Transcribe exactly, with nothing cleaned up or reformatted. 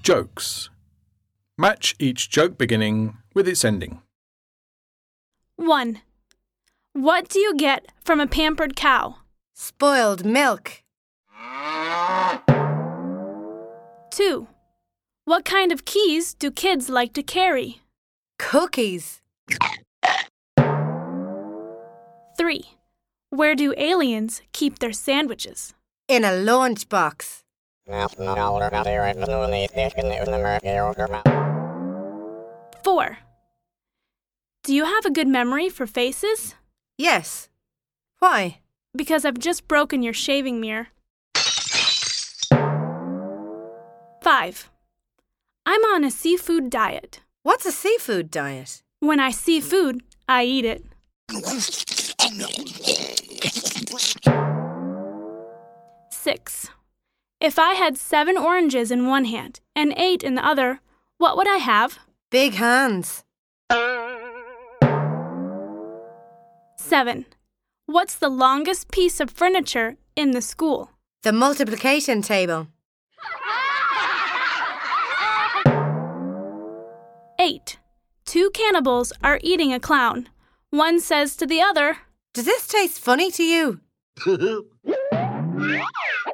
Jokes. Match each joke beginning with its ending. one. What do you get from a pampered cow? Spoiled milk. two. What kind of keys do kids like to carry? Cookies. three. Where do aliens keep their sandwiches? In a lunchbox. four. Do you have a good memory for faces? Yes. Why? Because I've just broken your shaving mirror. five. I'm on a seafood diet. What's a seafood diet? When I see food, I eat it. six. If I had seven oranges in one hand and eight in the other, what would I have? Big hands. seven. What's the longest piece of furniture in the school? The multiplication table. eight. Two cannibals are eating a clown. One says to the other, Does this taste funny to you?